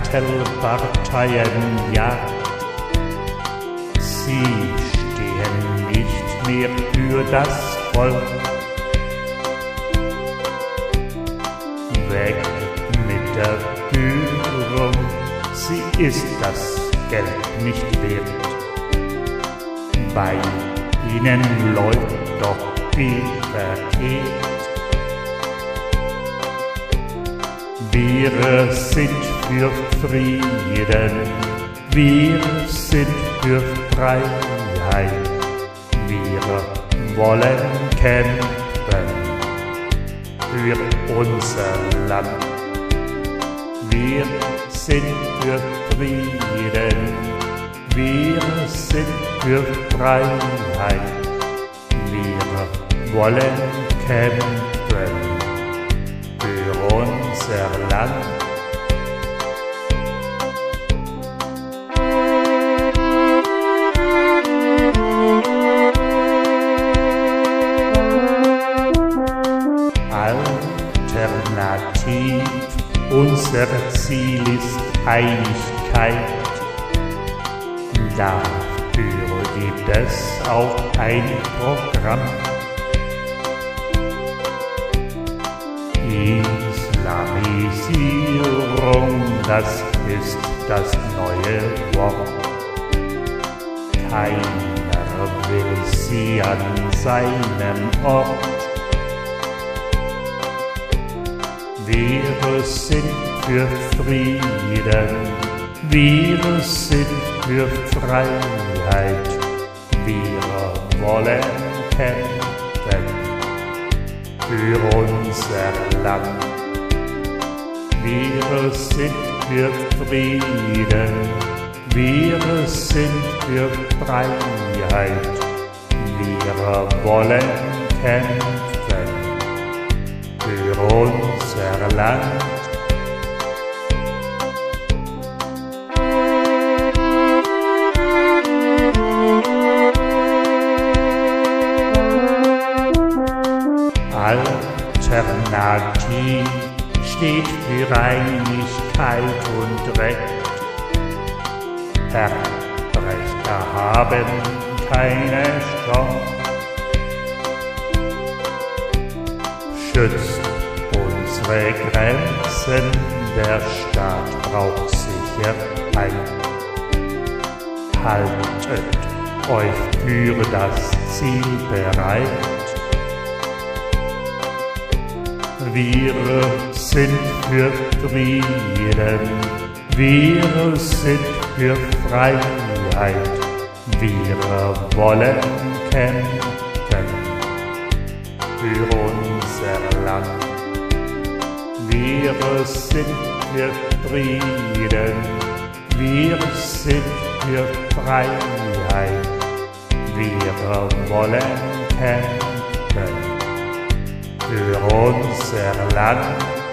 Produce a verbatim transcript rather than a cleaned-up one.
Bettelparteien jagt. Sie stehen nicht mehr für das Volk. Weg mit der Führung, sie ist das Geld nicht wert. Bei ihnen läuft doch viel verkehrt. Wir sind für Frieden, wir sind für Freiheit, wir wollen kämpfen für unser Land. Wir sind für Frieden, wir sind für Freiheit, wir wollen kämpfen für unser Land. Alternativ, unser Ziel ist Einigkeit. Dafür gibt es auch ein Programm. Islamisierung, das ist das neue Wort. Keiner will sie an seinem Ort. Wir sind für Frieden, wir sind für Freiheit, wir wollen kämpfen für unser Land. Wir sind für Frieden, wir sind für Freiheit, wir wollen kämpfen für unser Land. Alternativ steht für Einigkeit und Recht. Verbrecher haben keine Chance. Schützt unsere Grenzen, der Staat braucht Sicherheit. Haltet euch für das Ziel bereit. Wir sind für Frieden, wir sind für Freiheit, wir wollen kämpfen für unser Land. Wir sind für Frieden, wir sind für Freiheit, wir wollen kämpfen für unser Land.